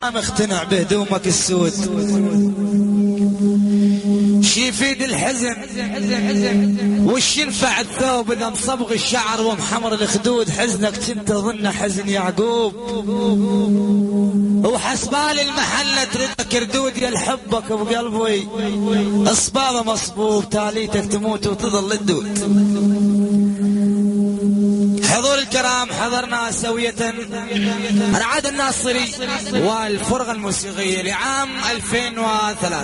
مقتنع بهدومك السود شي يفيد الحزن وش ينفع الثوب اذا مصبغ الشعر ومحمر الخدود حزنك كنت ظن حزن يعقوب وحسبال المحلة تردك ردود يا الحبك ابو قلبي اصبابه مصبوب تاليتك تموت وتظل الدود. حضور الكرام حضرنا سوية العاد الناصري والفرقة الموسيقية لعام 2003.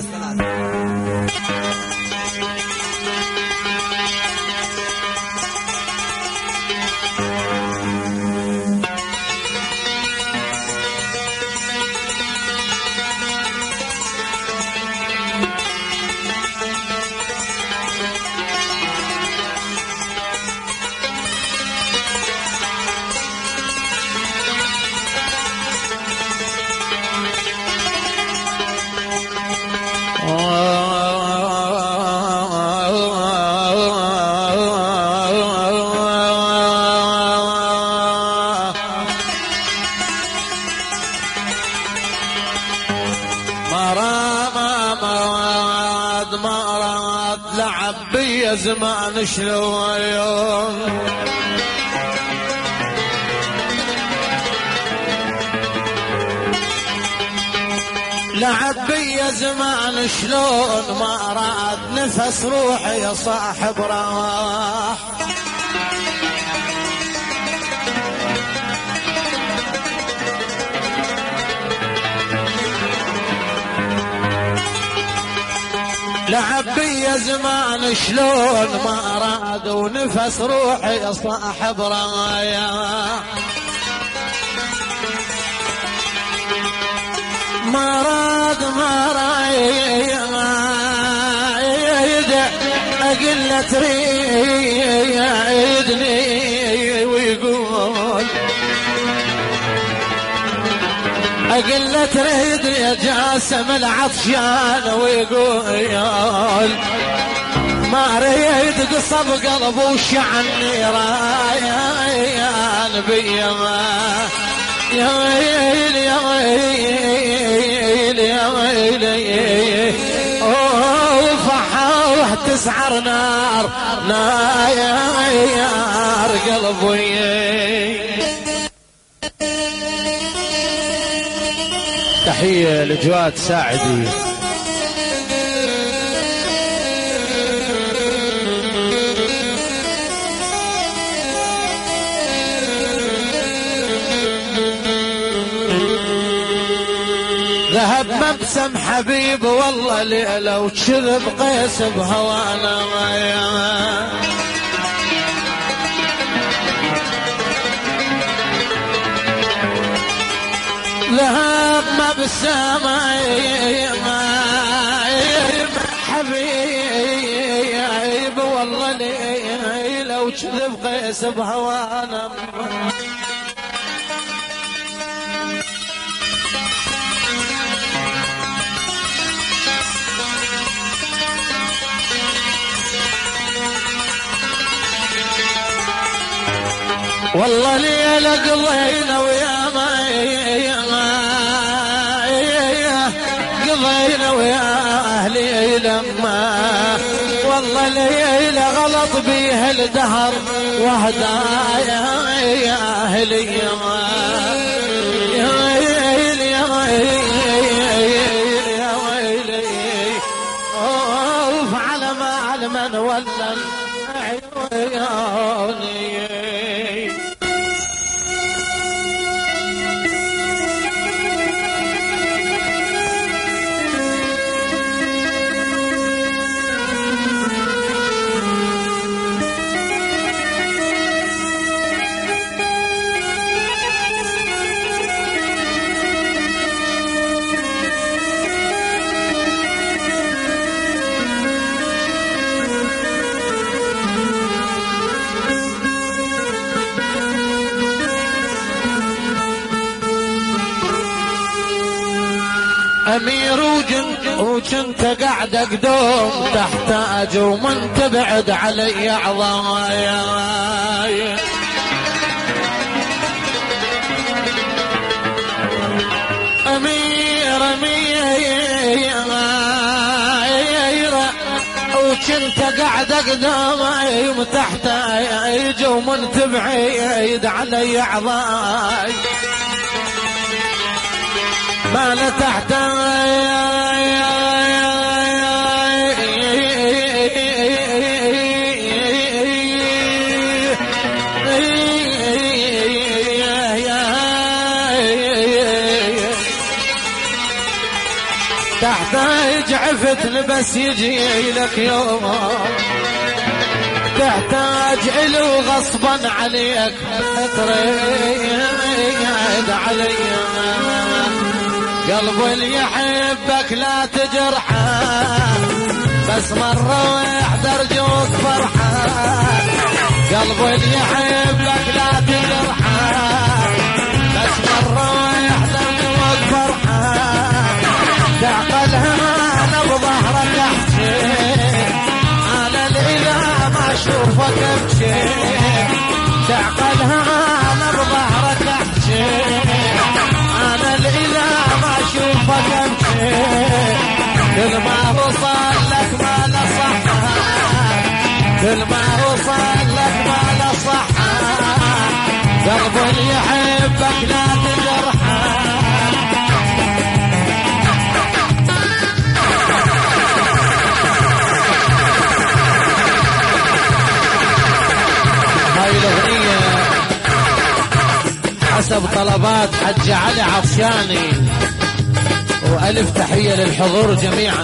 مراد لعب بي زمان شلون لعب بي زمان شلون ما راد نفس روحي يا صاحب راح لعب بي زمان شلون ما راد ونفس روحي يا صاحب رايا ما راد أقل تريدني ويقول أقل تريدني يا جاسم العطشان ويقول ما ريد قصب قلب وشعني رايان بيما يا ويلي يا ويلي يا ويلي وفحوه تسعر نار نار قلبي. تحية لجواد ساعدي. ذهب مبسم حبيب والله ليلة وكذب قيس بهوانا مايا ذهب مبسم حبيب والله ليلة وكذب قيس بهوانا والله ليلة قضينا ويا ما قضينا ويا أهلي لما والله ليلة غلط بيه الدهر وهدايا يا أهلي يا ويلي يا ويلي يا ويلي اوف على ما من ولا عيوني. أمير وجنت قاعد أقدوم تحتاج ومن تبعد علي عضايا أمير انت قاعد قدامي وتحت يجي ومنت بعيد علي عضاي ما لا تحت تحتاج عفت بس يجي لك يوم تحتاج إلو غصبا عليك تريد علي قلب اللي يحبك لا تجرحه بس مرة ويحضر جوك فرحة قلب اللي يحبك لا تجرحه بس مرة ويحضر جوك فرحة تعقلها انا بظهرك احكي انا اذا ما اشوفك ابكي تعقلها انا بظهرك احكي انا اذا ما اشوفك ابكي كل ما وصل لك ما نصحها كل ما وصل لك ما نصحها قلب اللي يحبك لا تجرحه هاي الأغنية حسب طلبات حج علي عطشاني وألف تحية للحضور جميعا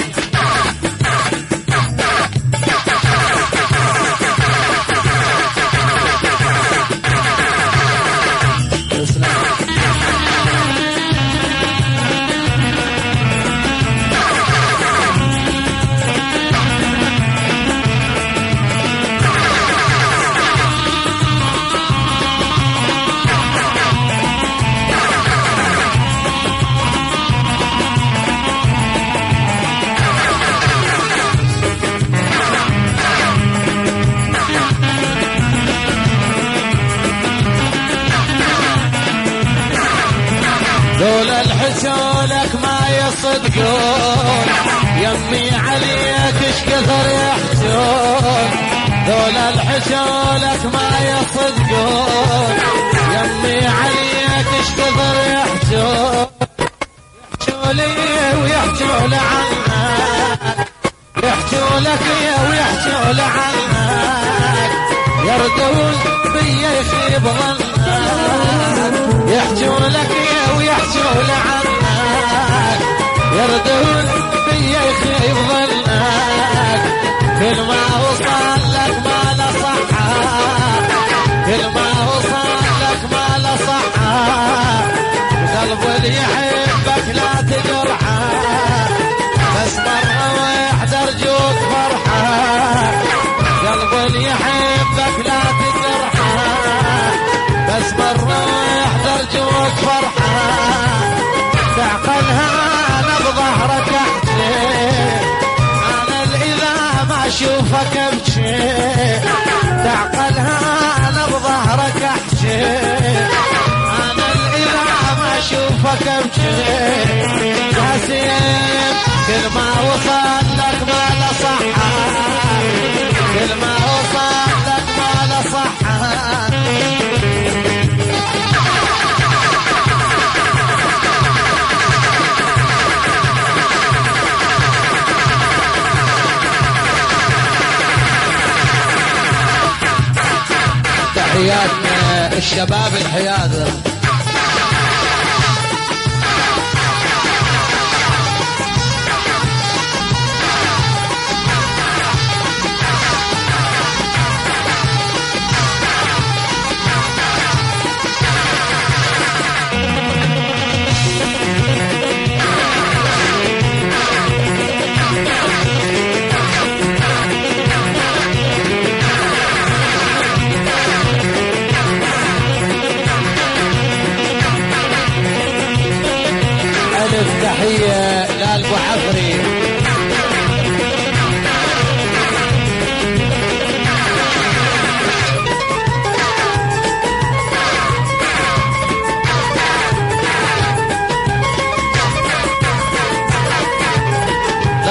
لولا الحسولك ما يصدقون يمي عليك اش كثر يحجون لولا الحسولك ما يصدقون يمي عليك اش كثر يحجون يحجوا لي ويحجوا لعنك يحجوا لك ويحجوا لعنك يردون بي يخيب ظنك يحجوا لك ويحجوا لعنك يردون بي يخيب ظنك كل ما وصل لك ما نصحها كل ما وصل لك ما نصحها قلب اللي يحبك لا تجرحه بس مرة ويحضر جوك فرحة قلب اللي يحبك لا تجرحه بس مرة ويحضر جوك فرحة تعقلها انا بظهرك احكي انا اذا ما اشوفك ابكي تعقلها انا بظهرك احكي انا اذا ما اشوفك ابكي جاسم كل ما وصل لك ما نصحها كل ما وصل لك ما نصحها تحياتنا الشباب الحيادر تحية لأبو عفري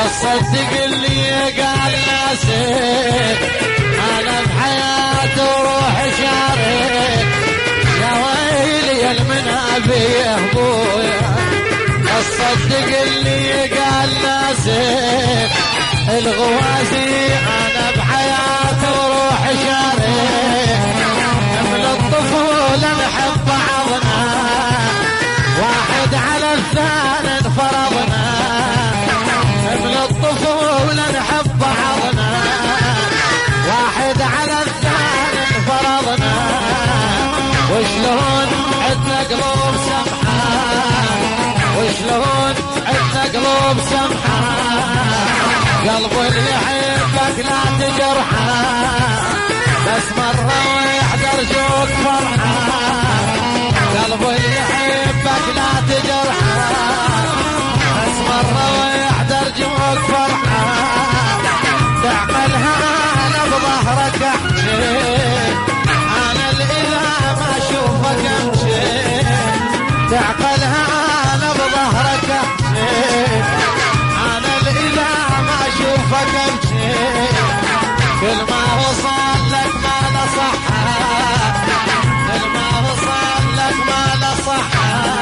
تصدق اللي قال ناسك انا بحياتي وروح شارك يا ويلي المنابي يا ابويا تصدق اللي قال ناسك الغوازي انا بحياتي وروح شارك من الطفولة نحب بعضنا واحد على الثاني انفرضنا من الطفولة نحب بعضنا واحد على الثاني انفرضنا وشلون عدنا قلوب سمحة وشلون عدنا قلوب سمحة قلب اللي يحبك لا تجرحه بس مرة ويحضر جوك فرحة قلب اللي يحبك لا تجرحه بس مرة ويحضر جوك فرحة تعقلها انا بظهرك احكي انا الاذا ما اشوفك امشي تعقلها انا بظهرك احكي انا الاذا ما اشوفك امشي كل ما وصل لك ما نصحها كل ما وصل لك ما نصحها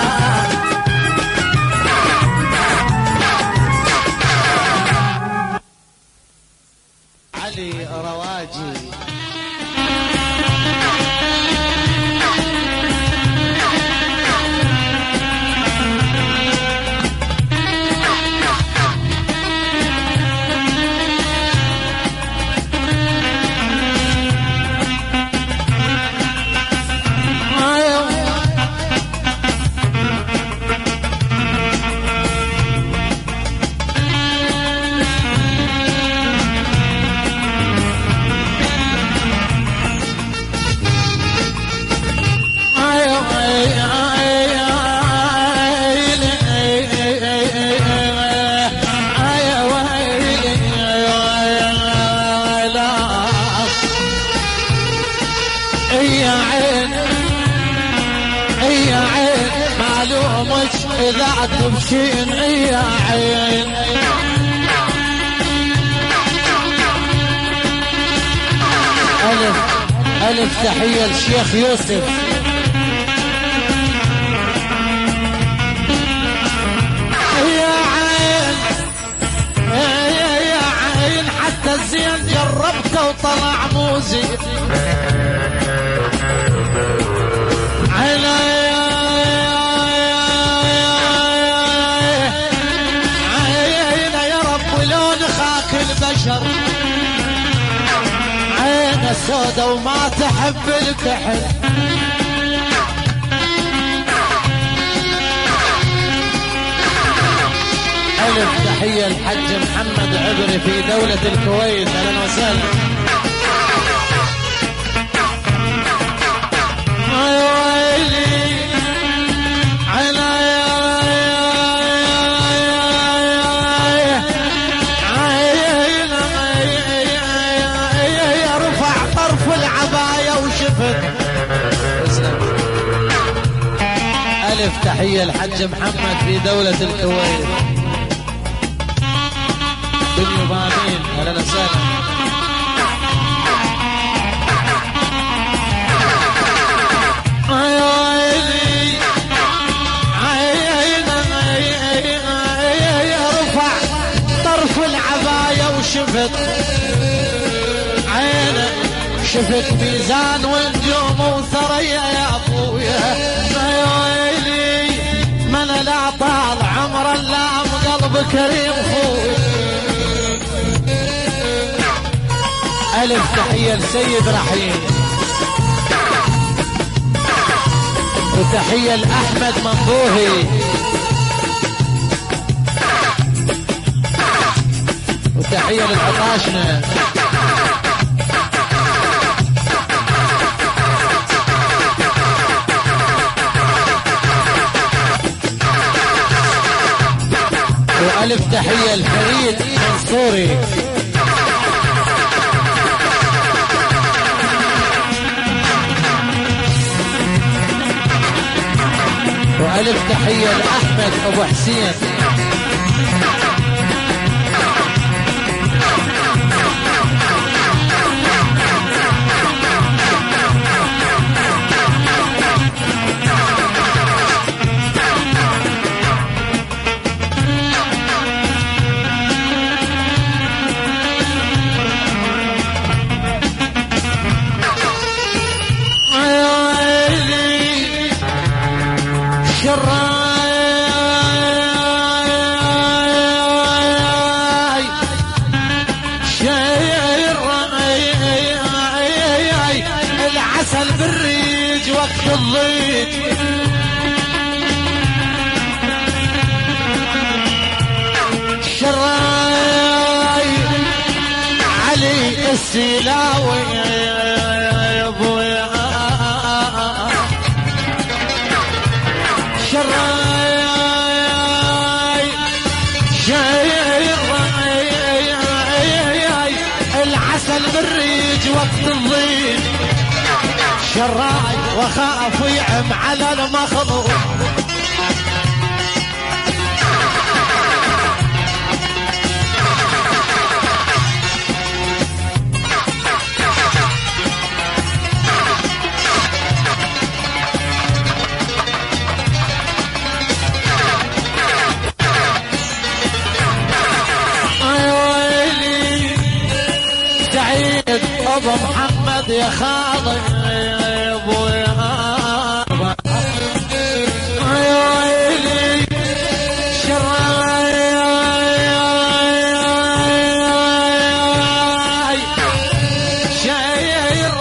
علي رواجي إذا تمشين يا عين ألف تحية الشيخ يوسف يا عين يا عين حتى الزين جربته وطلع مو زين البشر عينه سودا وما تحب الكحل ألف تحية الحج محمد عبري في دولة الكويت أهلا وسهلا ألف تحية الحج محمد في دولة الكويت دنيا بامين أهلا وسهلا رفع طرف العباية وشفت عينه شفت ميزان ونجوم وثريا يا ابويا من لا طال عمر اللام قلب كريم خوي ألف تحية لسيد رحيم وتحية لأحمد منبوهي وتحية للعطاشنة وألف تحية الفريد منصوري وألف تحية لأحمد أبو حسين الضيق شراي علي السلاوي يا ابويا شراي شاير العسل بالريج وقت الضيق شراي وخاف يعم على المخضوع ابو محمد يا خاضر يا ابويا يا ويلي شراي شاير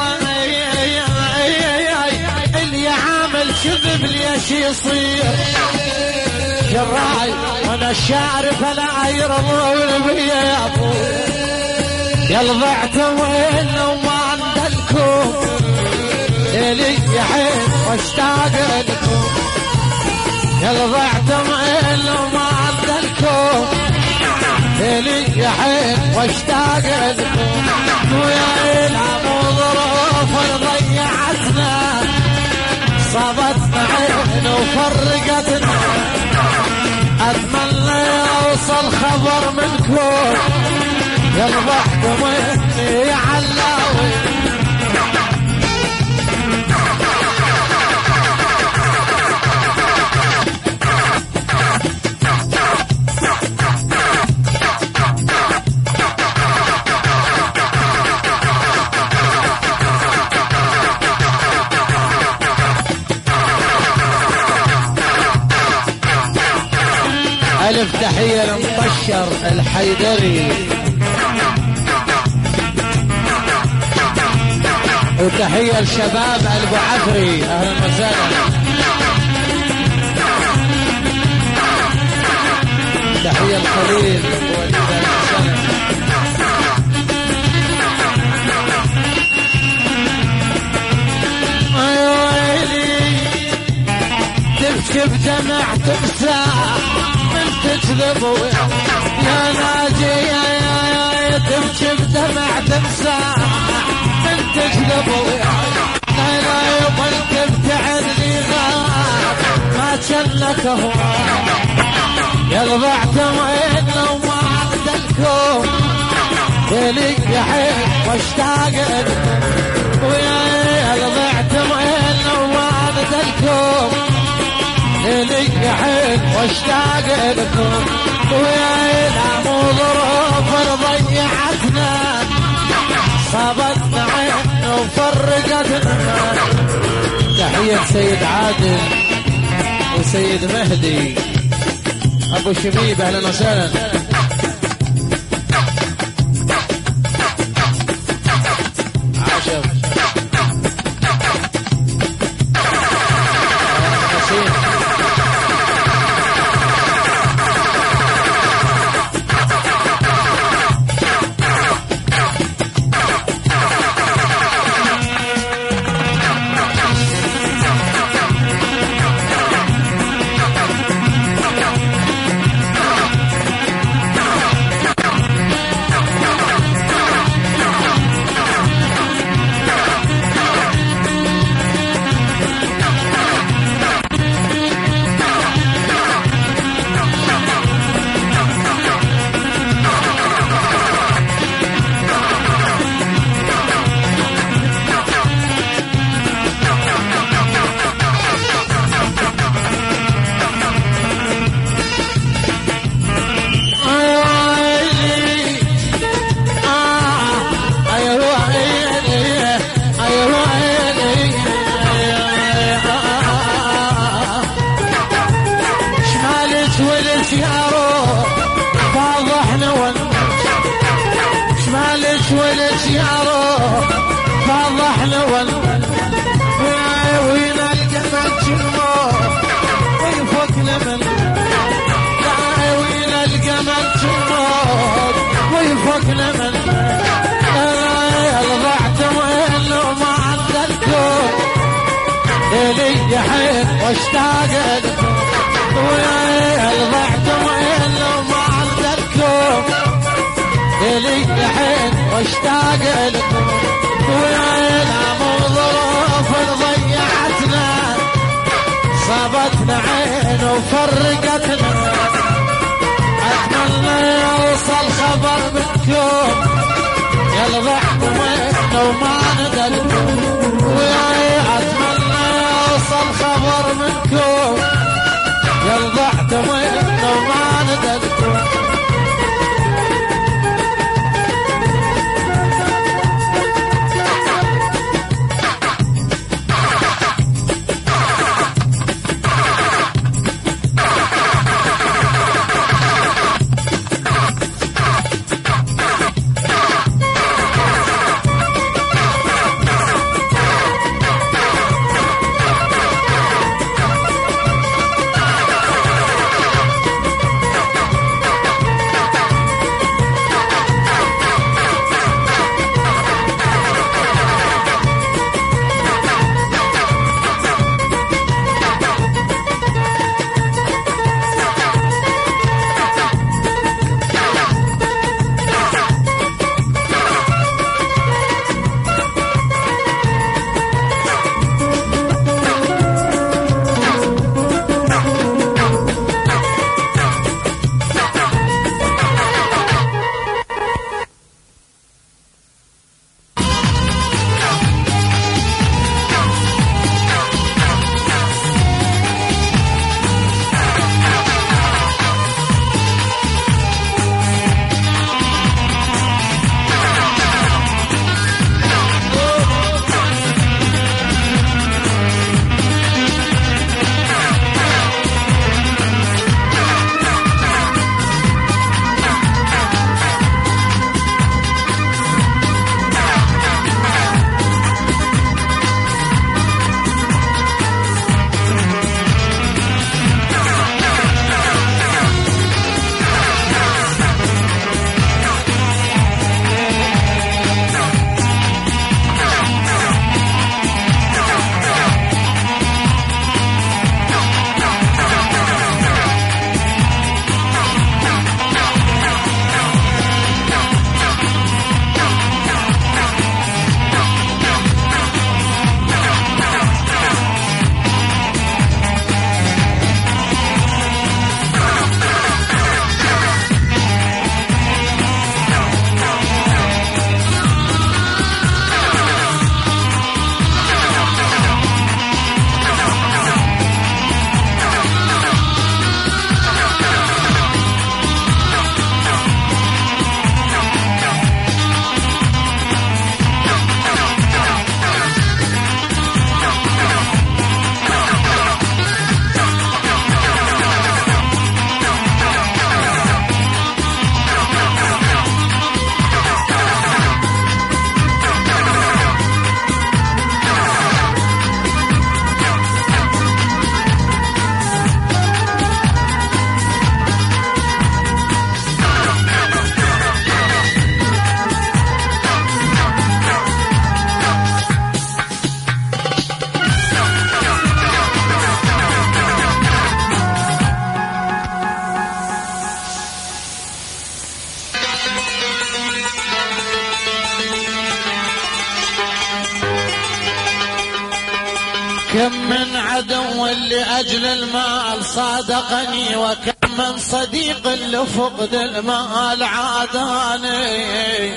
اللي عامل كذب ليش يصير شراي وانا الشارف لا يرضون بيا يا ابويا يا ضعت وين وما عندكم ليلي يا حين واشتاق لكم يا ضعت وين وما عندكم ليلي يا حين واشتاق لكم ويا العمو ظروف ضيعتنا صابتنا عين وفرقتنا اتمنى يوصل خبر منكم يا الضحك مني يا علاوي ألف تحية لمبشر الحيدري وتحية لشباب أبو عفري أهلا وسهلا تحية الخليل تبكي بدمع تمساح من تكذب يا ناجي يا تبكي بدمع تمساح من تكذب انا يوم انت ابتعد لي غاب ما جنك هو يا ضعت وين وما عندكم ليك يا حين واشتاق لكم ويا ضعت وين وما عندكم ليك يا حين واشتاق لكم ويا العمو ظروف ضيعتنا صابتنا عين وفرقتنا تحية سيد عادل وسيد مهدي ابو شبيب اهلا وسهلا عاشر ولد يا روح فضحنا وين وما ندلكم وياي اتمنى يوصل خبر منكم يل ضعت منه وما ندلكم كم من عدو لأجل المال صادقني وكم من صديق لفقد المال عاداني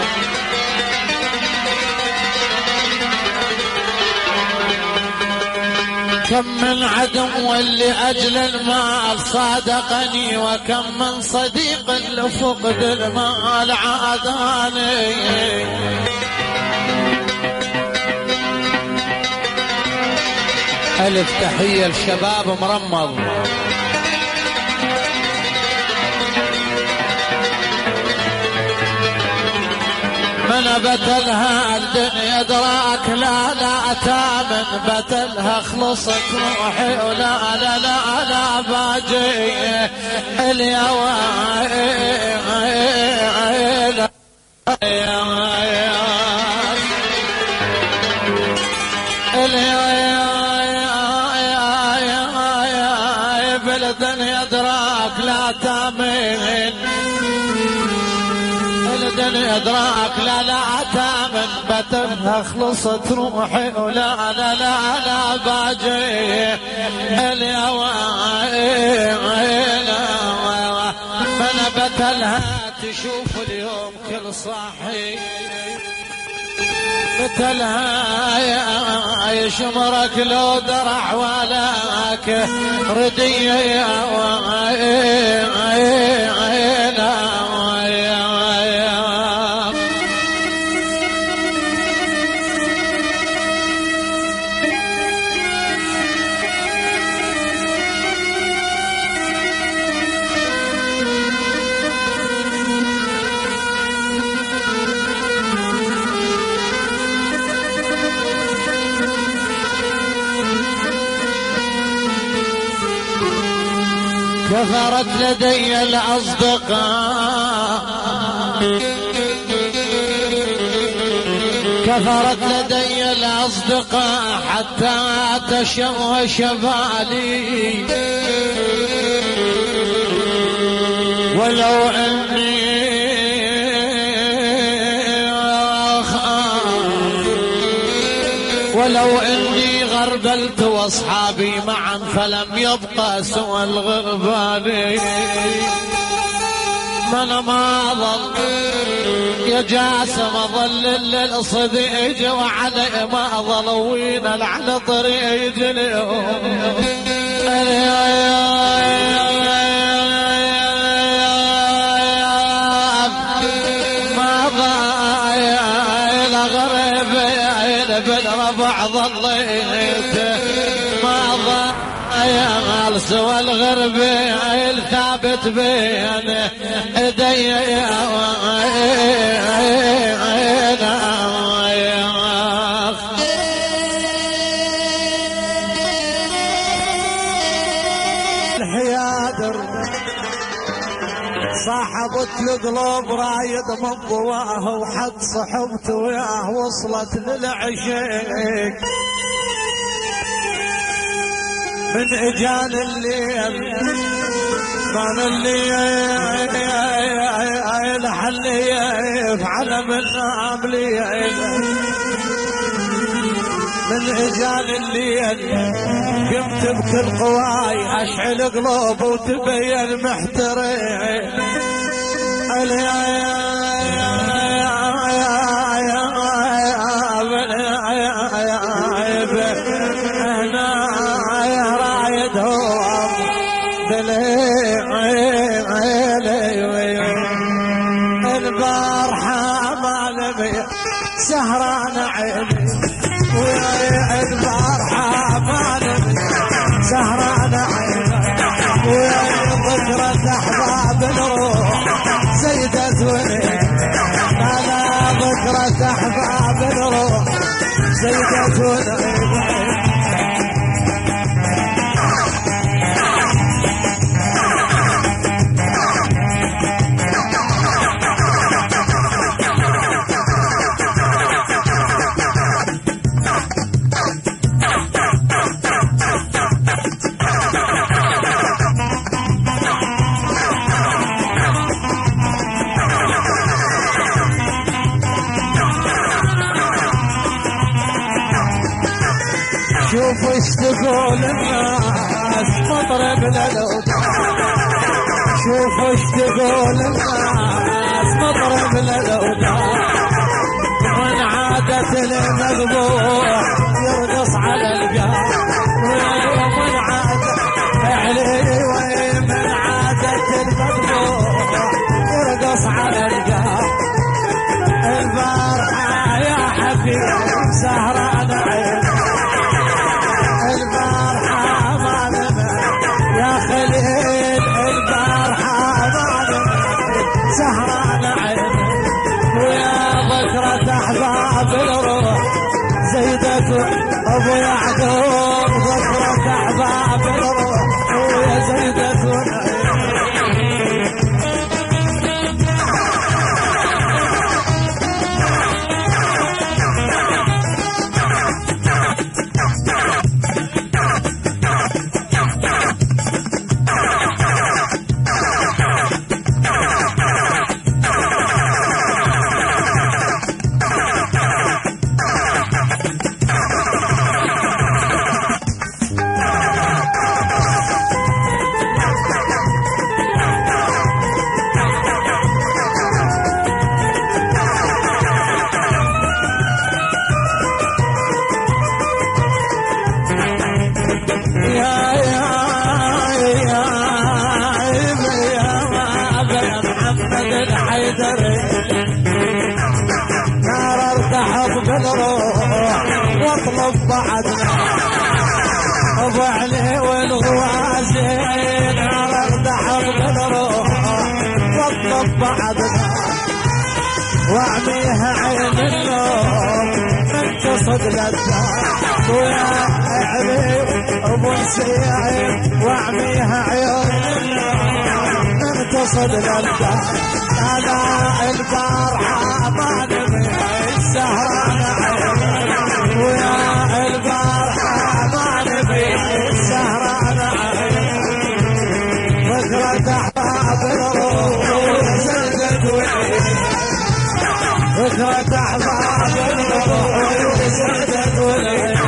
كم من عدو لأجل المال صادقني وكم من صديق لفقد المال عاداني ألف تحية لشباب مرمض. من بتلها الدنيا دراك لا لا تامن بتلها خلصت روحي ولا لا لا لا باجي اليوم بالدنيا دراك لا تامن الدنيا دراك لا لا تامن بتلها خلصت روحي ولا لا لا لا باجي اليوم من بتلها تشوف اليوم كل صاحي مثلها يشمرك لو درع ولاك ردية كثرت لدي الأصدقاء كثرت لدي الأصدقاء حتى تشوش بالي ولو أني غربلت واصحابي معا فلم يبقى سوى الغربان من ما ظل يا جاسم ظل للصديق وعلي ما ظلوين على طريق اليوم ما ضايع الغرب بالربع ظليت ما ضايع سوى الغرب الثابت بين ايدي الحيادر صاحبت القلوب رايد من ضواه وحد صحبت وياه وصلت للعشيق من اجان الليل كان الليل حليف على من عمليل من اجان الليل قمت بكل قواي اشعل قلوب وتبين محترق البارحة ما نبي سهران عيني ويا البارحة ما نبي سهران عيني ويا ذكرى أحباب الروح زيدتوني أنا ذكرى أحباب الروح زيدتوني شوفوا ايش تقول الناس مطرب للأوداع شوفوا ايش تقول الناس مطرب للأوداع من عادة المذبوح يرقص على القاع ومن عادة علي من عادة المذبوح يرقص على القاع البارحة يا حبيبي سهران عين البارحة ما نبي يا خليل البارحة ما نبي سهران عيني ويا من الحيدري نار ارتحب بالروح واطلب بعدنا ابو علي والغوازي نار ارتحب بالروح واطلب بعدنا واعميها عين النوم انتصد للدار ويا علي ابو سعيد واعميها عين النوم انتصد للدار انا البارحه ما نبي السهران عين ويا البارحه ما نبي السهران عين فكرة احباب الروح زلزلت وعين فكرة احباب الروح زلزلت وعين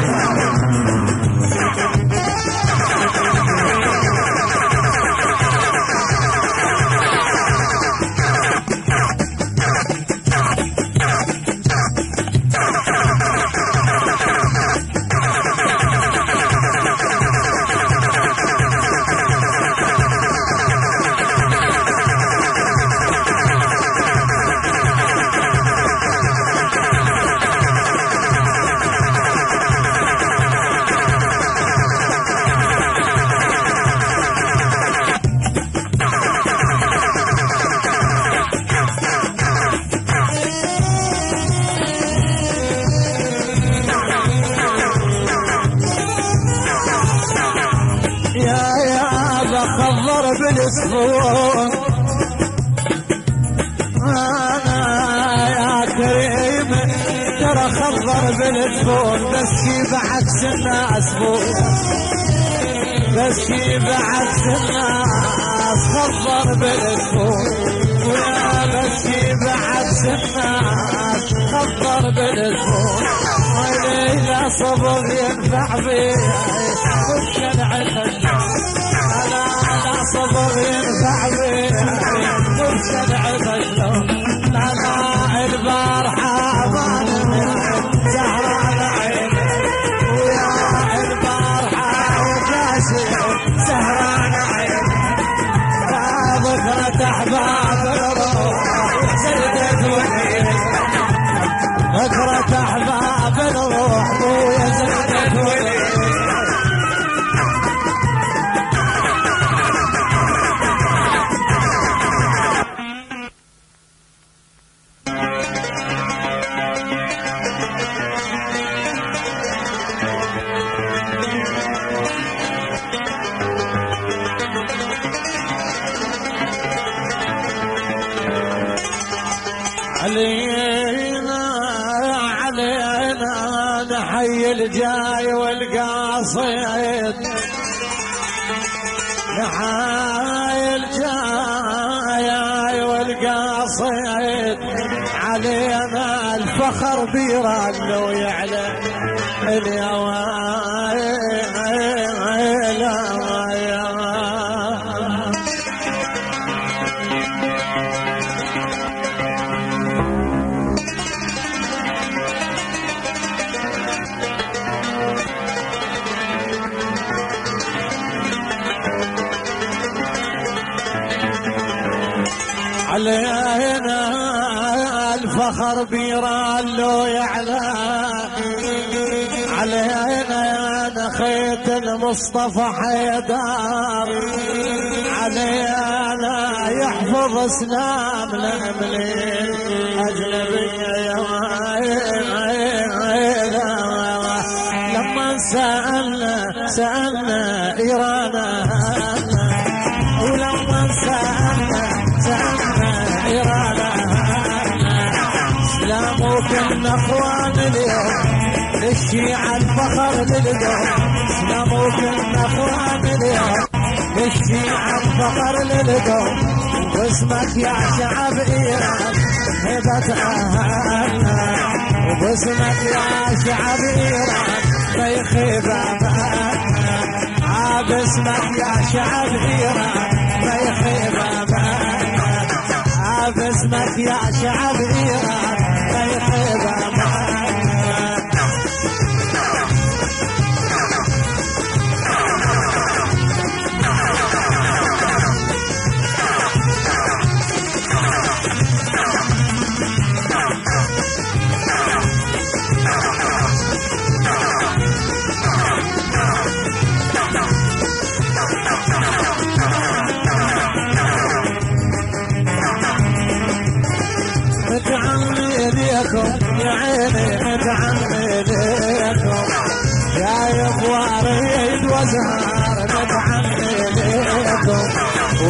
بالصفون انا يا كريم ترى خضر بالصفون بس بعكس الناس بس بعكس الناس خضر بالصفون ويا بس بعكس الناس خضر بالصفون وإذا صبر ينفع بيه والشنع انا صبر ينفع بيه والشنع خشلون انا البارحه ما نمت سهران عين ويا البارحه وكاسي سهران عين يا ذكرى احباب الروح زلزلت وعين ذكرى احباب الروح ويا زلزلت وعين علينا نحيي الجاي والقاصد نحيي الجاي والقاصد علينا الفخر بيران لو يعلم اليوائل علينا الفخر بيران لو يعلى علينا نخيت المصطفى حيدار علينا يحفظ اسلامنا من اجنبيه لما سالنا ايران ولما سالنا كنا اخوان اليوم للشيعة الفخر للدوم سلاموا كنا اخوان اليوم للشيعة الفخر للدوم وباسمك يا شعب ايران هبة اهلنا وباسمك يا شعب ايران ما يخيب امالنا باسمك يا شعب ايران ما يخيب امالنا باسمك يا شعب ايران ما يخيب امالنا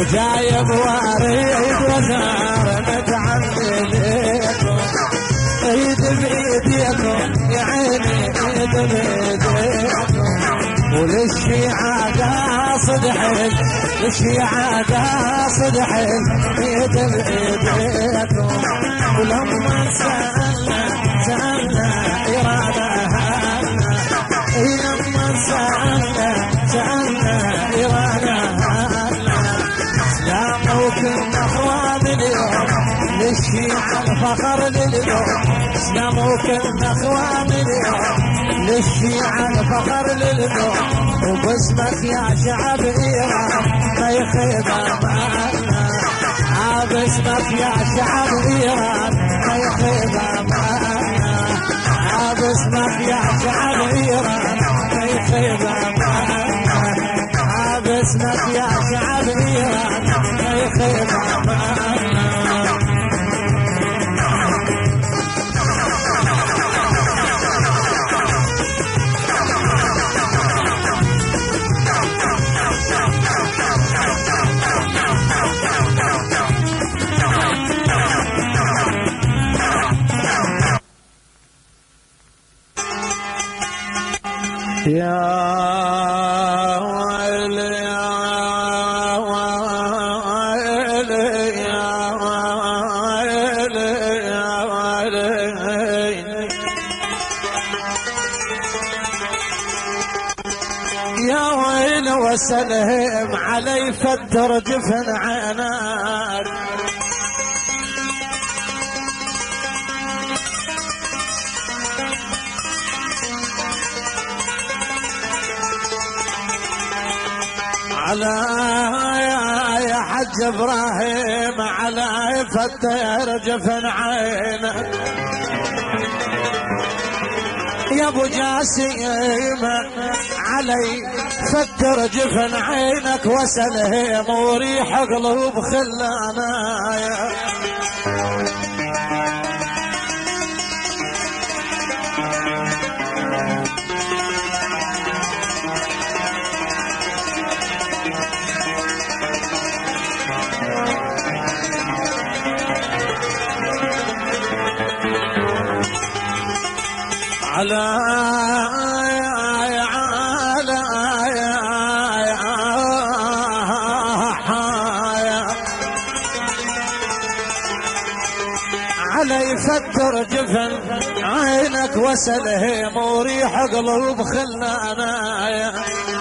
جايب واريد وزار متعللكم ايد بايديكم يا عيني ايد بايديكم وللشيعة قاصد حل للشيعة قاصد حل ايد بايديكم ولما سألنا إرادها لما سألنا إرادها اسلام وكلنا اخوان اليوم للشيعة الفخر لليوم اسلام وكلنا اخوان اليوم للشيعة الفخر لليوم وباسمك يا شعب ايران ما يخيب امالنا باسمك يا شعب ايران ما يخيب امالنا باسمك يا شعب ايران ما يخيب امالنا باسمك يا شعب ايران ما يخيب امالنا يا ويلي يا ويلي يا ويلي يا ويلي يا ويلي وسلهم علي فتر جفن عينك على يا حج ابراهيم على فتر جفن عينك يا ابو جاسم علي فتر جفن عينك وسلهم وريح قلوب خلانا علي فتر جفن عينك وسلهم وريح قلوب خلانا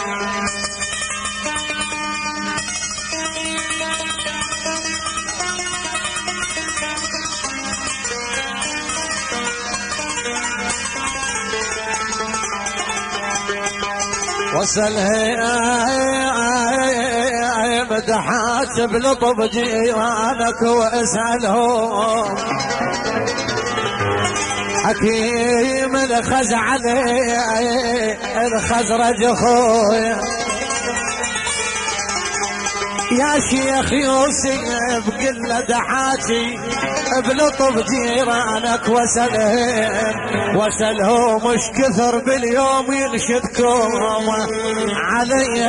وسلهم مدحات بلطف جيرانك واسألهم حكيم الخز عليه الخزرج اخويا يا شيخ يوسف قل دحاتي بلطف جيرانك وسلهم مش كثر باليوم ينشدكم علي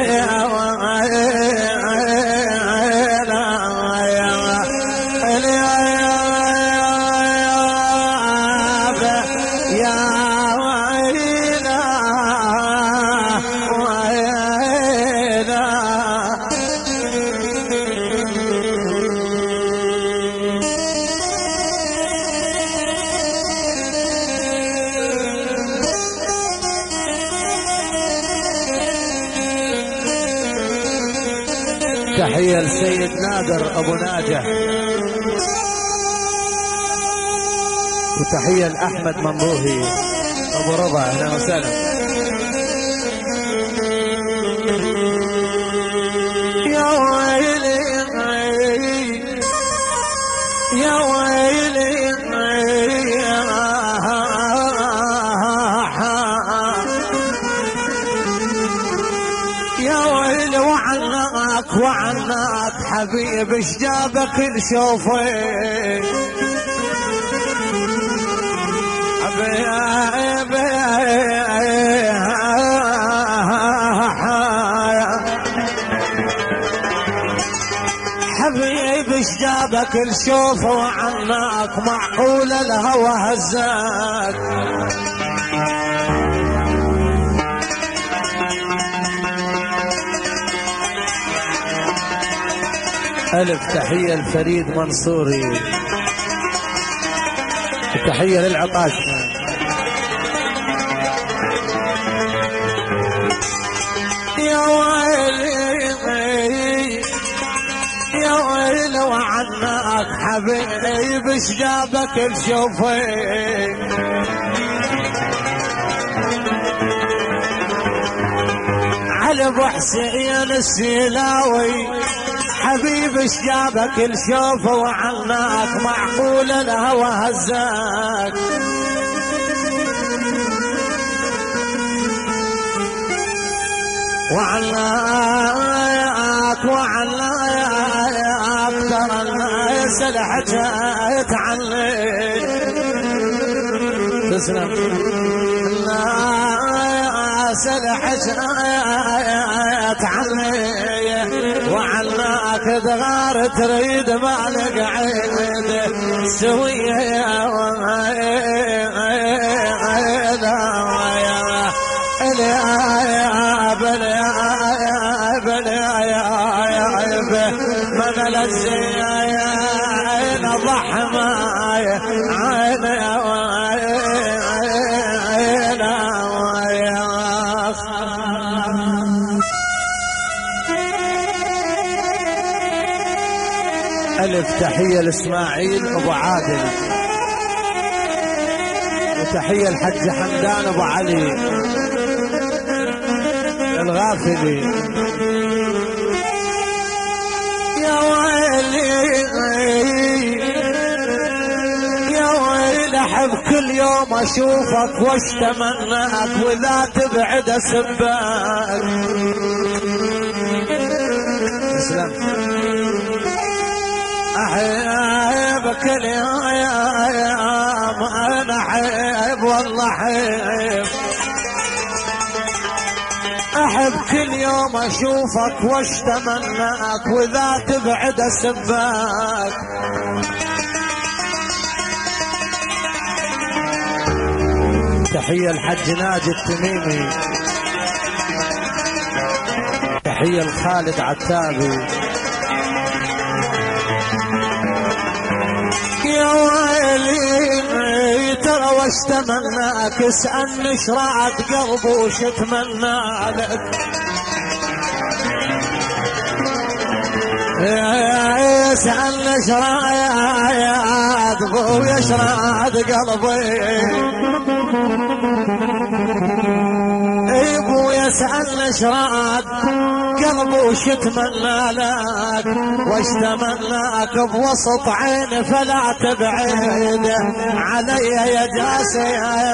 تحية لسيد نادر أبو ناجح وتحية لأحمد منبوهي أبو رضا أهلا وسهلا. يا ويلي يا ويلي يا ويلي وعناك حبيب ايش جابك نشوفك حبيب جابك الشوف وعناك معقول الهوى هزاك. ألف تحية الفريد منصوري، تحية للعطاش. يا ويلي يا ويلي وعناك حبيب ايش جابك الشوفي. علي ابو حسين السيلاوي حبيب ايش جابك الشوف وعناك معقول الهوى هزاك. وعناك ترى الناس الحكاية عنك. تسلم. الناس الحكاية عنك وعناك تغار تريد مالك عيد سوية من الزين ضحماية عيني ألف تحية لإسماعيل أبو عادل، وتحية الحج حمدان أبو علي الغافلي. يا ويلي يا ويلي احب كل يوم اشوفك واشتمناك ولا تبعد اسباك. تسلم. احب كل يوم انا احب والله احب كل يوم اشوفك واشتمناك واذا تبعد اسباك. تحية الحج ناجي التميمي، تحية الخالد عتابي. يا ويلي ترى واشتمناك اسألني شرعت قلبي وش اتمنى لك. اسألني شرعت ابويا شرعت قلبي. ابويا اسألني شرعت قلبي وش اتمنى لك واشتمناك بوسط عيني فلا تبعد علي يا جاسي يا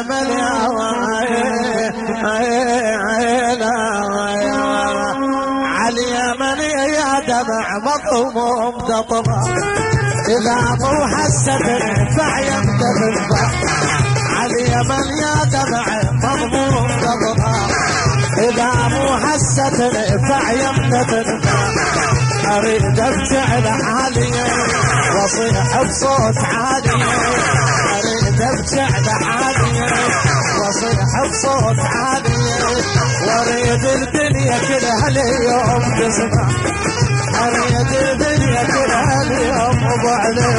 علي من يا دمع مظلوم تطلع اذا مو حست فعيم تفرح. علي من يا دمع مظلوم تطلع اذا مو حست فعيم تفرح. اريد ابتعد حاليا واصيح بصوت عالي. اريد ابتعد حاليا واصيح بصوت عالي. واريد الدنيا كلها اليوم تسمع. اريد الدنيا كلها اليوم ابو علي.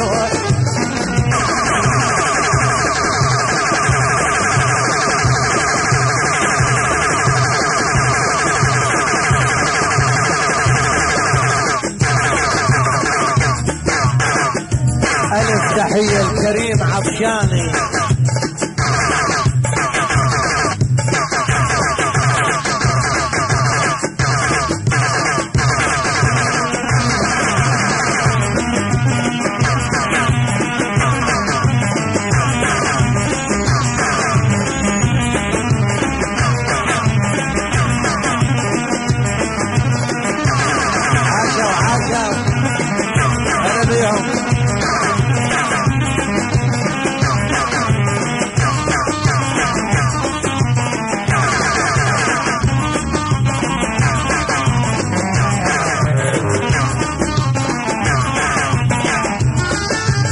ألف تحية الكريم عبشاني.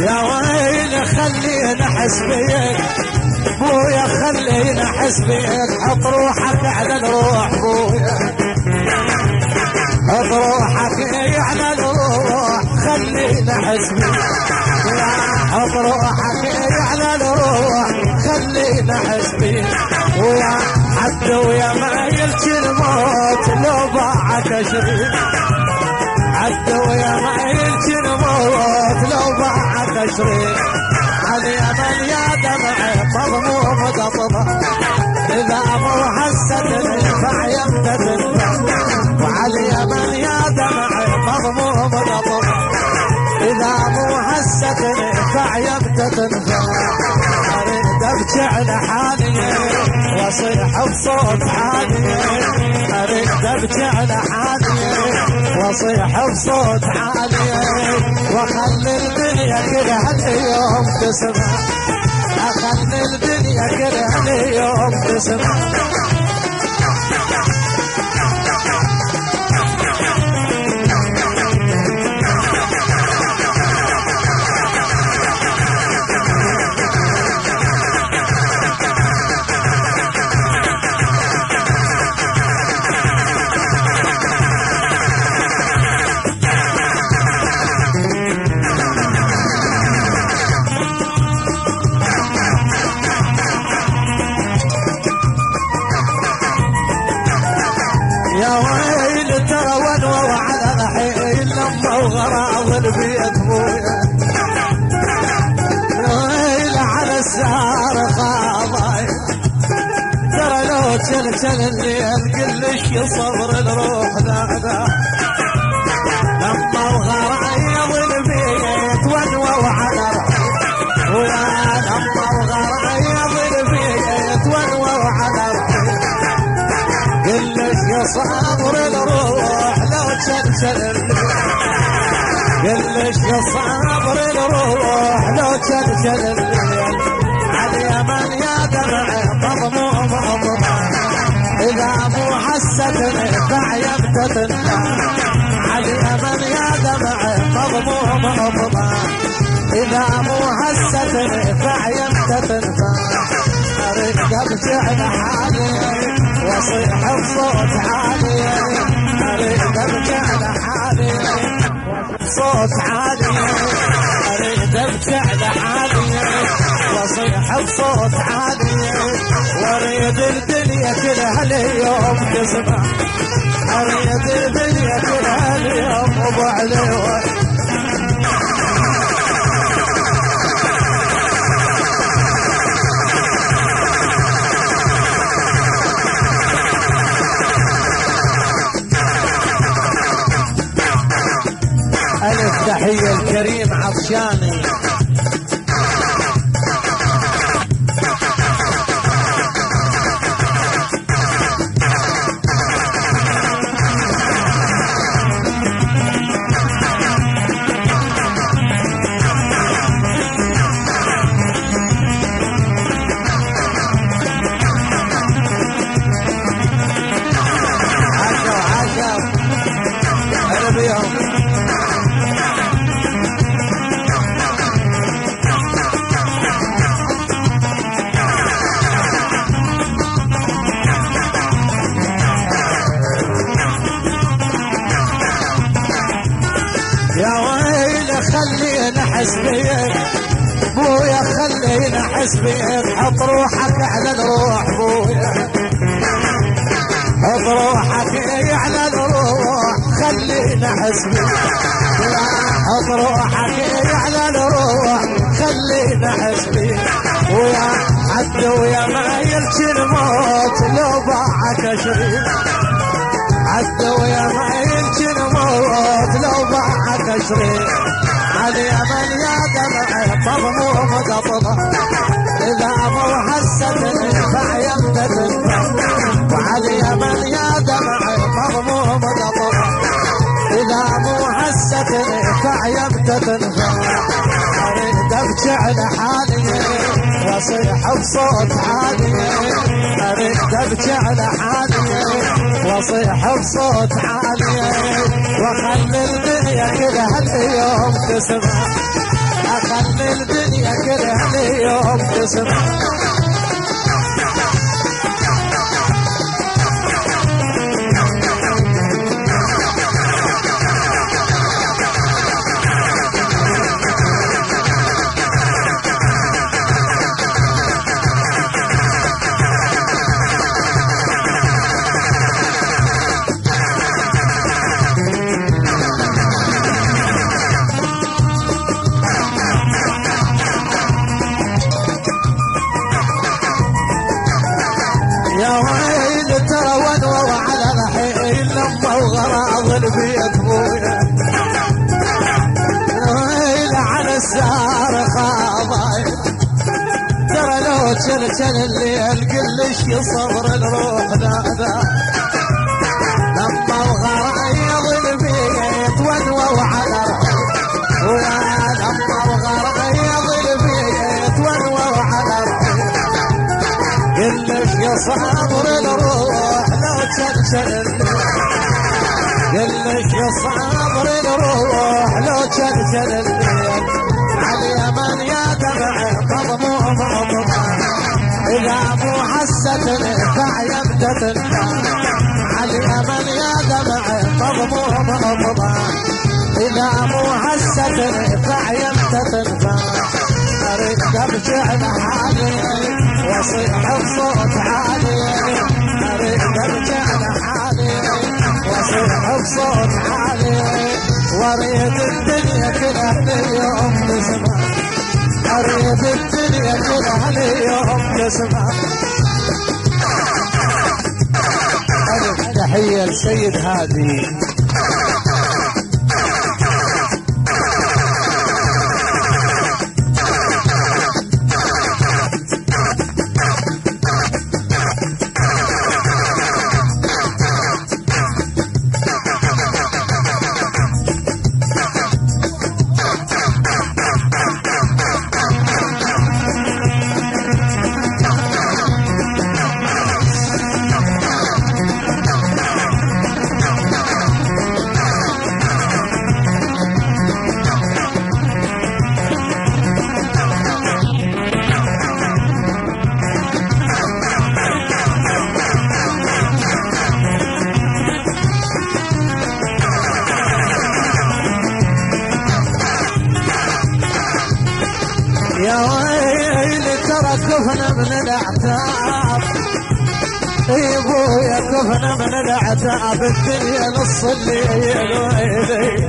يا ويلي خلينا احس بيك بويا خلينا احس بيك حط روحك على الروح بويا حط روحك على الروح خلينا احس بيك حط روحك على الروح خلينا احس بيك ويا حد ويا ما يلجي الموت لو باعك شريك حد ويا ما يلجي الموت لو باعك شريك علي من يا دمعي مضموم قطبه اذا مو حستني فعيمت تنفع وعلي من يا دمعي مضموم قطبه اذا مو حستني فعيمت تنفع اريد ابكي على حالي واصيح بصوت عالي اريد ابكي على حالي واصيح بصوت عالي واخلي الدنيا كلها اليوم تسمع اخلي الدنيا كلها اليوم تسمع يا ويل ترى ونوى على الحين لما وغراض البيت بويا يا ويل على السهر خاضي ترى لو تلتل الليل كلش صبر الروح ذا لما وغراض البيت ونوى على الحين ويا لما وغراض البيت ونوى على الحين قلش يا صابر الروح لو تلتل قلش يا صابر الروح لو تلتل الليل علي من يا دمعي مضموم مضموم اذا مو حستني فعيمت تنفع علي من يا دمعي مضموم مضموم اذا مو حستني فعيمت تنفع اريد ابكي على حالي واصيح بصوت عالي اريد ابكي على حالي بصوت عالي اريد ابكي على حالي واصيح بصوت عالي واريد الدنيا كلها اليوم تسمع اريد الدنيا كلها اليوم ابو علي ألف تحية الكريم عطشاني عاشوا هلا بيهم يا ويل خلينا احس بيك بويا خلينا احس بيك حط روحك على الروح بويا حط روحك على الروح خلينا احس بيك حط روحك على الروح خلينا احس بيك ويا حد ويا ما يلجي الموت لو باعك شريك حد ويا ما يلجي الموت لو باعك شريك علي من يا دمعي مضموم قطبه اذا مو حستني فعيمت تنفع وعلي من يا دمعي مضموم قطبه اذا مو حستني فعيمت تنفع اريد ابكي على حالي واصيح بصوت عالي اريد ابكي على حالي واصيح بصوت عالي واخلي الدنيا كلها اليوم تسمع خلي الدنيا كلها اليوم تسمع. يا ويل ترى ونوى على الحيل لما وغراض البيت بويا، يا ويل على السهر خاضاي، ترى لو تشلشل الليل كلش يصبر الروح نادى، لما وغراض البيت ونوى على الحيل، ويا لما وغراض البيت ونوى على الحيل، كلش يصبر الروح لو تشلشل الليل، كلش يصبر الروح لو تشلشل الليل، على اليمن يا دمع مضموم مضموم، إذا مو حست نفع يبدأ تنفع، على اليمن يا دمع مضموم مضموم، إذا مو حست نفع يبدأ تنفع، أريد أرجع لحالي وصيح بصوت عالي، أريد أرجع لحالي وصيح بصوت عالي، وأريد الدنيا كلها اليوم تسمع، أريد الدنيا كلها اليوم تسمع. تحية لسيد هادي. يا ويلي ترى كفنا من الأعتاب، يا ابويا كفنا من الأعتاب، الدنيا نص الليل ويلي،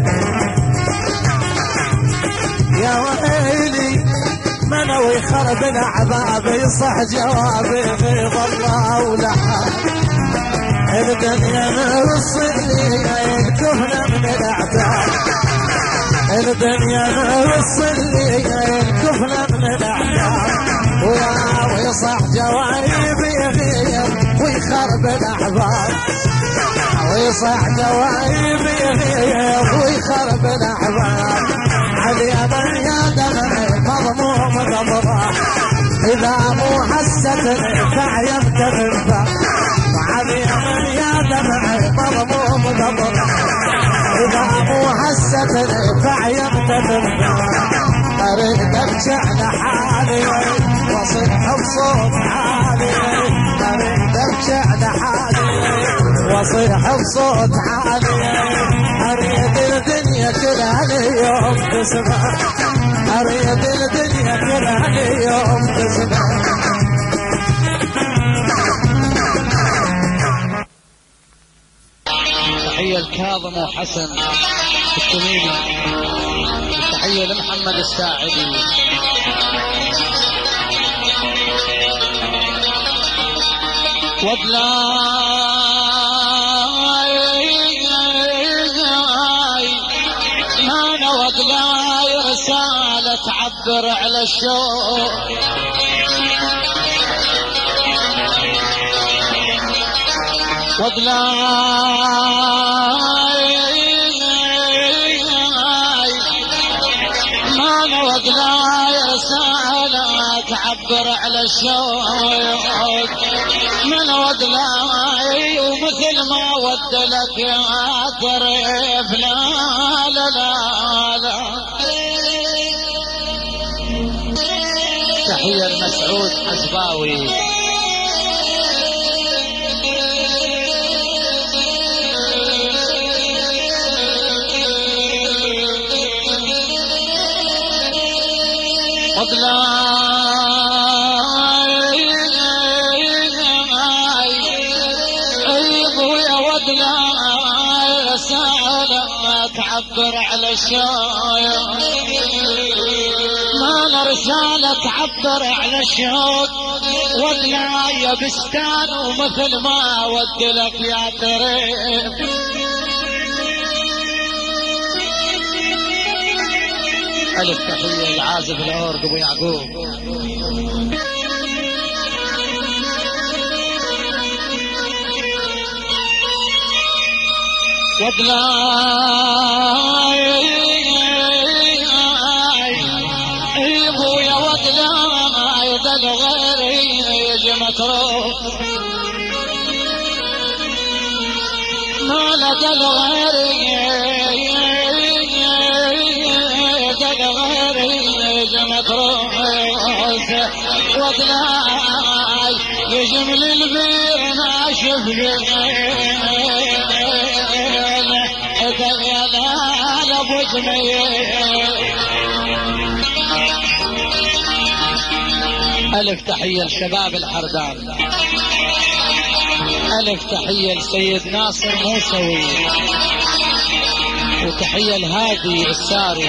يا ويلي ما نوي خرب الأعباب، يصح جوابي غيظ الله ولحاب، الدنيا نص الليل كفنا من الأعتاب، الدنيا نص الليل كفنا من الأعتاب، ويصح جوايبي غير ويخرب الأحباب، ويصح جوايبي غير ويخرب الأحباب، علي من يا دمعي مضموم ضمضة، إذا مو حست نفع يمتنفع، علي من يا دمعي مضموم ضمضة، إذا مو حست نفع يمتنفع، أريد أرجع لحالي وصيح بصوت عالي، أريد أرجع لحالي وصيح بصوت عالي، أريد الدنيا كلها اليوم تسمع، أريد الدنيا كلها اليوم تسمع. تحية الكاظم وحسن التميمي، تحية لمحمد الساعدي. انا وضلاي رسالة تعبر على الشوق، وضلاي انا وضلاي رسالة تعبر على الشوق، من وضلاي ومثل ما ودلك يا طريف، لا لا لا لا تحية المسعود حزباوي. تعبر على الشوق ما رسالة تعبر على الشوق ولا يا بستان ومثل ما ودلك يا طريق. ألف تحية العازف الأورق أبو يعقوب. ودلاي ابويا ودلاي دل غيري يجي متروك ما لا دل غيري دل غيري يجي متروك ودلاي يجي من البير ناشف ألف تحية لشباب الحردان. ألف تحية لسيد ناصر موسوي وتحية لهادي الساري.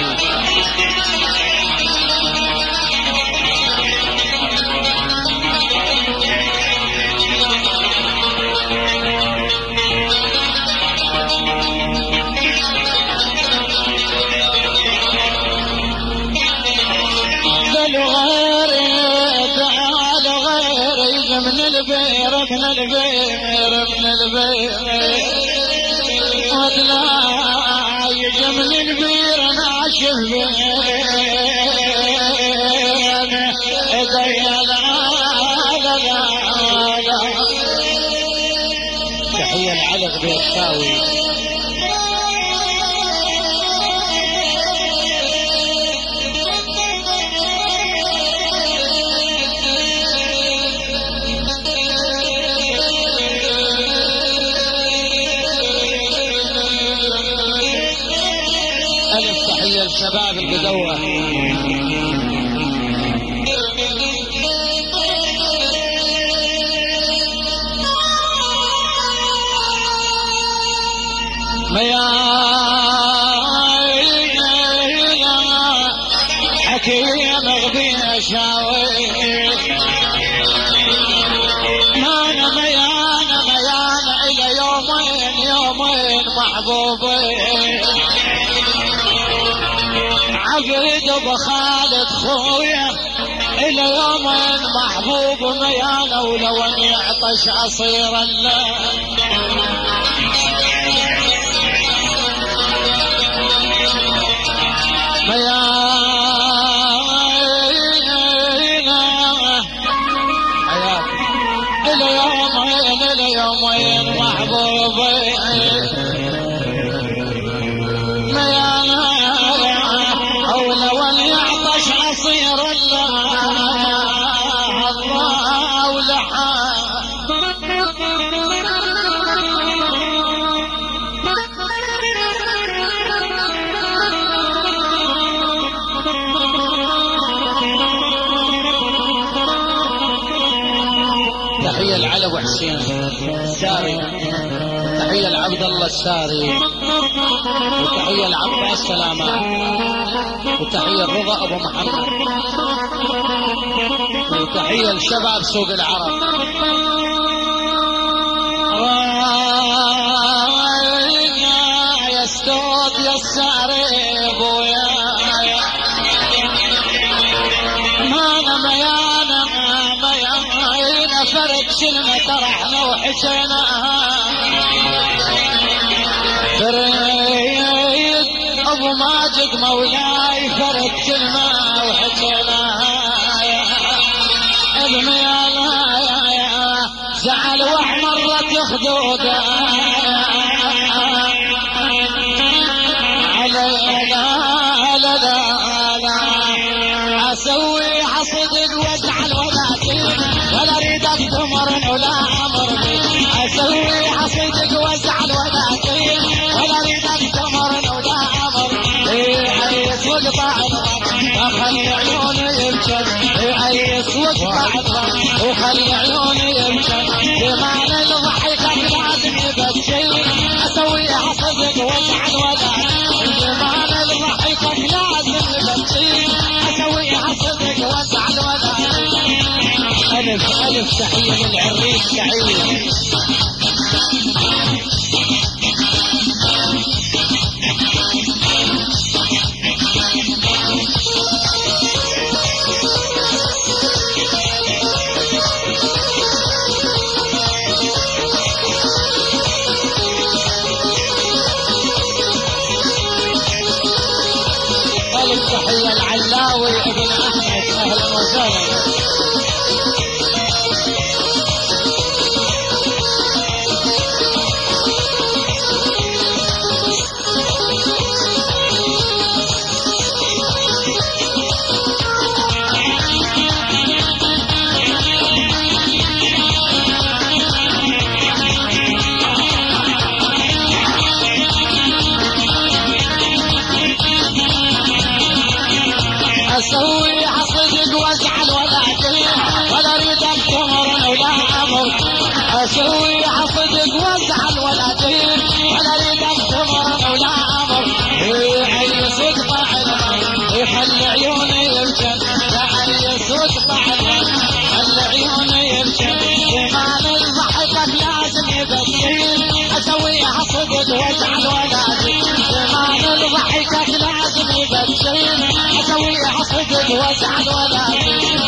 من البير ودلا يجي من البير ناشف تحية العلق بيشاوي. شباب القدوة. حكيم غبي شاوي مانا ميانا إلى يومين محبوبين عبيد بخالد خويا إلى يومين محبوب ميانا ولو أن يعطش عصير الليل إلى يومين محبوبين عصير الله ولحى تحية العلب وحسين الساري. تحية العبد الله الساري وتحية العباس سلامات وتحية الرضا أبو محمد وتحية لشباب سوق العرب. يا استوت يا الساري بويا مانا ميانا فرد شلنا طرحنا وحشينا فريد ابو ماجد مولاي فرد كلمة وحكينا زعل واحمرت خدوده علينا لا اسوي صدق وازعل ولا دين ولا اريدك تمرن ولا امرني اسويها صدق وازعل ولا دين ولا اريدك تمرن ولا امرني عيس واقطع الرب وخلي عيوني يبكن عيس واقطع الرب وخلي عيوني يبكن بمعنى الضحكك لازم يبكي اسويها صدق وازعل ولا بمعنى الضحكك لازم يبكي اسويها صدق وازعل ولا الف الف تحيه للعريس سعيد تحية العلاوي ابن احمد اهلا وسهلا اسويها صدق وازعل ولا دين ولا اريدك تمرن ولا امر اسويها صدق وازعل ولا دين ولا اريدك تمرن ولا امر عيس واقطع الرب يخلي عيوني يبكن يا عيس واقطع الرب خلي عيوني يبكن بمعنى ضحكك لازم يبكين اسويها صدق وازعل ولا دين بمعنى ضحكك لازم يبكين اسويها صدق وازعل ولا دين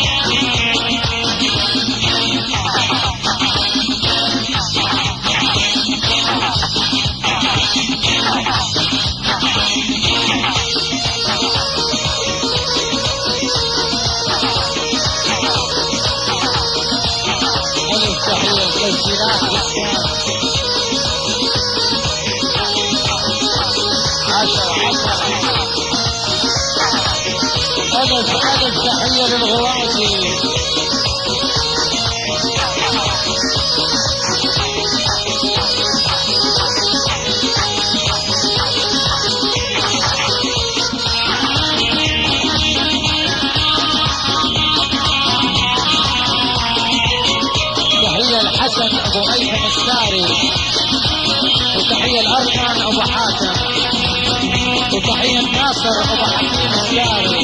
ألف تحية للغواتي تحية الحسن أبو أيهم الساري وتحية الأركان أبو حاتم وتحية الناصر أبو حكيم الساري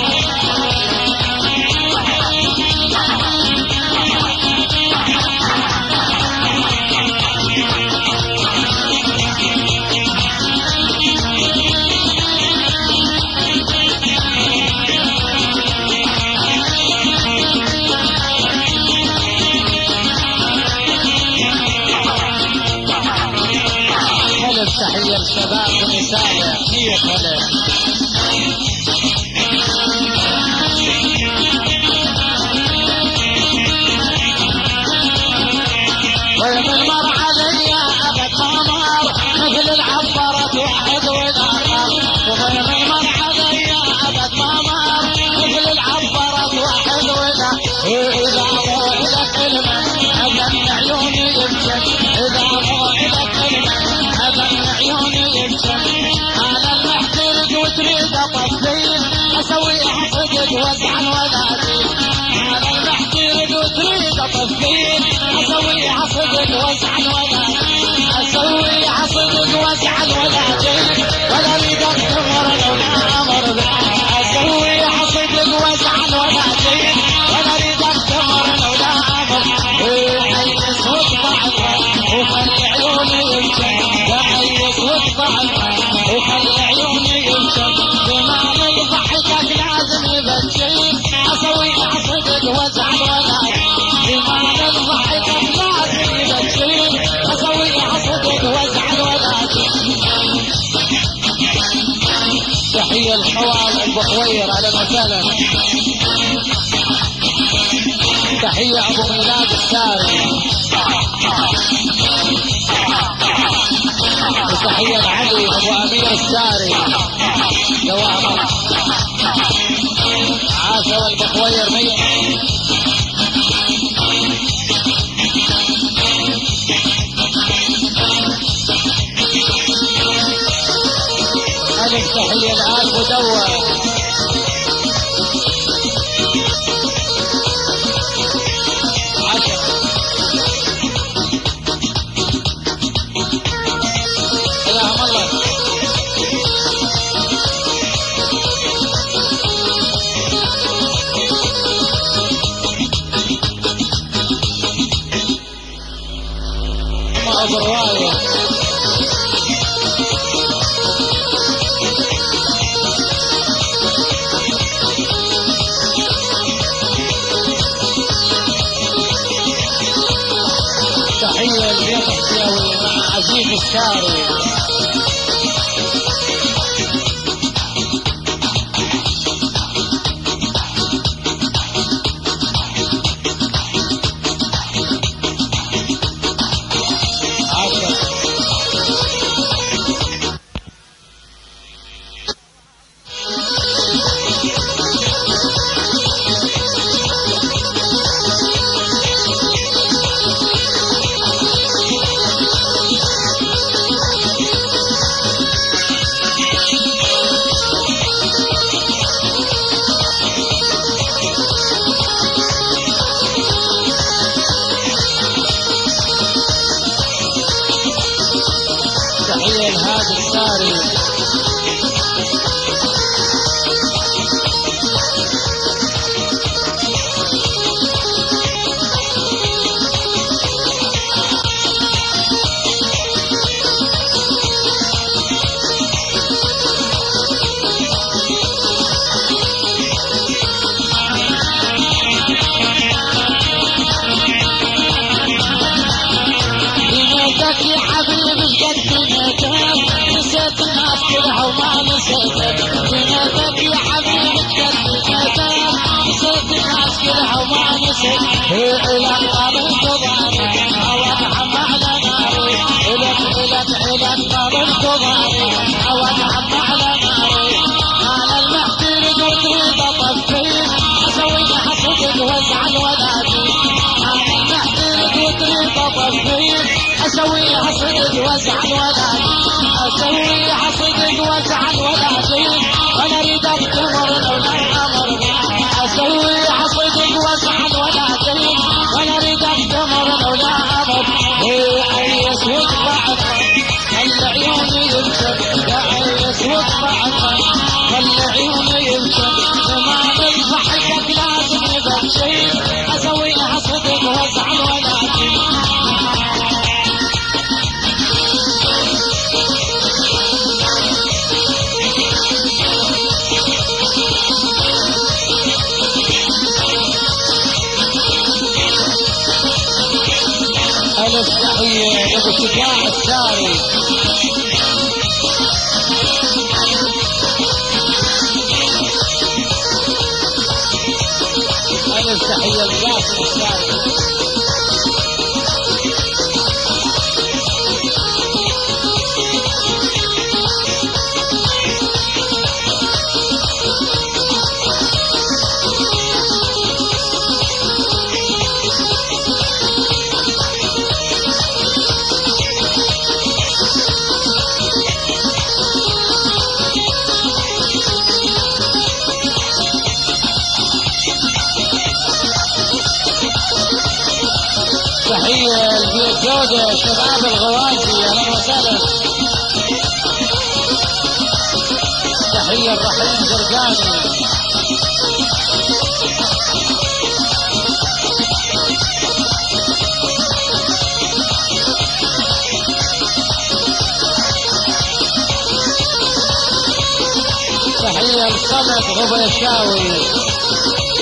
تحية الشباب ونسائه هي خلق ومن مر علي أبد ما مر مثل العبرة واحد والآخر ومن مر علي أبد ما مر مثل العبرة واحد والآخر إذا مو إلى كلمة أبد عيوني يبكي إذا مو إلى كلمة أبد عيوني يبكي أنا المحترق وتريد أطفين أسويها صدق وازعل ولا دين أنا المحترق وتريد أطفين أسويها صدق وازعل ولا دين أسويها صدق وازعل ولا دين ولا أريدك تمرن ولا أمر أسويها صدق وازعل ولا دين ولا أريدك تمرن ولا أمر عيس واقطع الرب وخلي عيوني يبكي يا عيس واقطع الرب وخلي عيوني يبكي بمعنى ضحكك لازم يبكي أسويها صدق وازعل ولا بمعنى ضحكك لازم يبكي أسويها صدق وازعل ولا تحية الحوال أبو حوير أهلا وسهلا تحية أبو ميلاد الساري وتحية علي أبو أمير الساري دوامة عاشر البخوي شوية رمية. ألف تحية الآن مدور. برواية تحية البيت السيوي مع عزيز الشاري. اسويها صدق وزع الولد، اسويها صدق وزع الولد، وانا اريد اكتمر لولا الامر، اسويها صدق وزع الولد، وانا اريد اكتمر لولا امر. اي اسود بعضها خلي عيوني يمسك، يا اي اسود بعضها خلي عيوني يمسك، ما نضحكك لازم نبكي، اسويها صدق وزع الولد. ألف تحية لأبو شجاع الساري. ألف تحية لقاسم الساري. تحية لبيت جودة شباب الغوازي، أهلا وسهلا. تحية الرحيم زرقاني. تحية لصمد غبيشاوي.